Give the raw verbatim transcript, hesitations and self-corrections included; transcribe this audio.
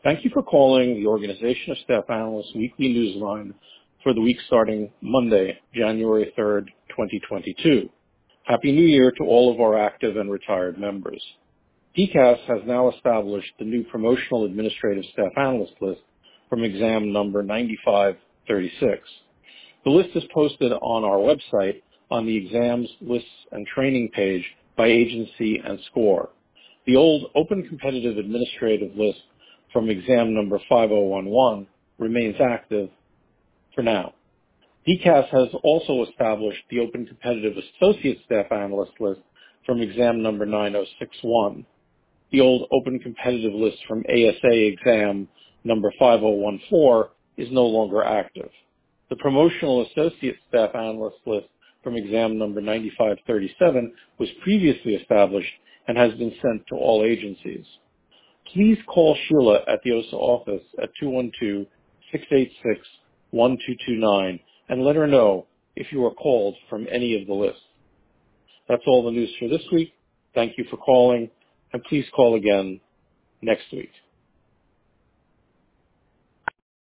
Thank you for calling the Organization of Staff Analysts Weekly Newsline for the week starting Monday, January third, twenty twenty-two. Happy New Year to all of our active and retired members. D C A S has now established the new Promotional Administrative Staff Analyst list from exam number ninety-five thirty-six. The list is posted on our website on the Exams, Lists, and Training page by agency and score. The old Open Competitive Administrative list from exam number five oh one one remains active for now. D C A S has also established the Open Competitive Associate Staff Analyst list from exam number nine oh six one. The old Open Competitive list from A S A exam number five oh one four is no longer active. The Promotional Associate Staff Analyst list from exam number ninety-five thirty-seven was previously established and has been sent to all agencies. Please call Sheila at the O S A office at two one two, six eight six, one two two nine and let her know if you are called from any of the lists. That's all the news for this week. Thank you for calling, and please call again next week.